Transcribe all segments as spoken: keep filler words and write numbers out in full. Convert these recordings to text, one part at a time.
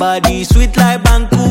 body sweet like Banku.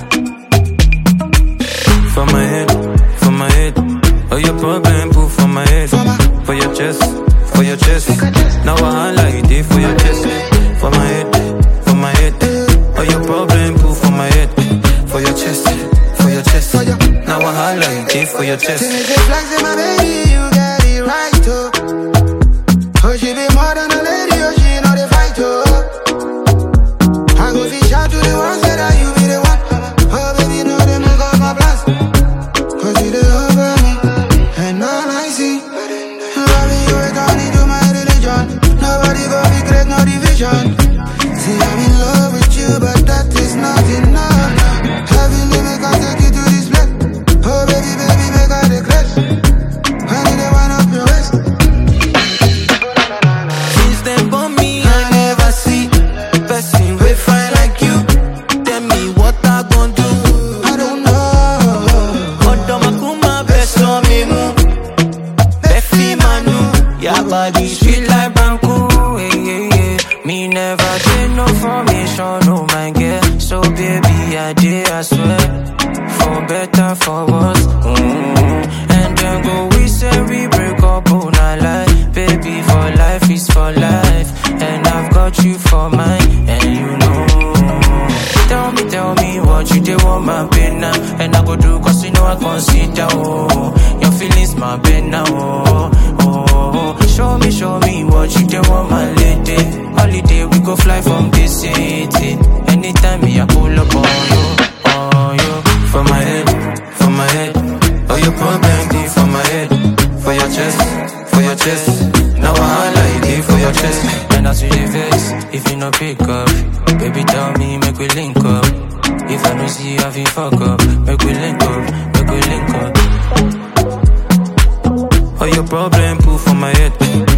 For my head, for my head. Oh, your problem, put for my head. For your chest, for your chest. Now I like it for your chest. For my head, for my head. Oh, your problem, put for my head. For your chest, for your chest. Now I like it for your chest. Till it's flex in my baby, you got it right, too. Oh, she be more than a lady, oh, she know the fight, too. I go fish out to the ones that are you be the one. Oh, baby, know them look off my plans. Cause you the over me, and all I see. Loving you is only to my religion. Nobody got me great, no division. See, I'm in love with you, but that is not enough. Having to make us take you to this place. Oh, baby, baby, make her regret. When they wind up your waist. Since then, for me, I never see person we fine like you. Tell me what I gon' do. I don't know. Odo makuma beso mimu, befi manu. Your body sweet like Banku. Yeah, yeah, yeah. Me never get no formation, no my girl. So baby, I did, I swear. For better, for worse. Mm-hmm. And then go, we say we break up, oh, not lie. Baby, for life is for life. And I've got you for mine, and you know. Tell me, tell me what you do want my pain now. And I go do, cause you know I consider, oh. Your feelings my pain now, oh, oh, oh. Show me, show me what you do want my lady. Holiday, we go fly from this city. Anytime me, I pull up on you, on you. For my head, for my head. Oh, your problem, be for my head. For your chest, for your chest. Now I like it for your chest. And I see the face, if you no pick up. Baby, tell me, make we link up. If I don't see you, I feel fuck up. Make we link up, make we link up. Oh, your problem, put for my head.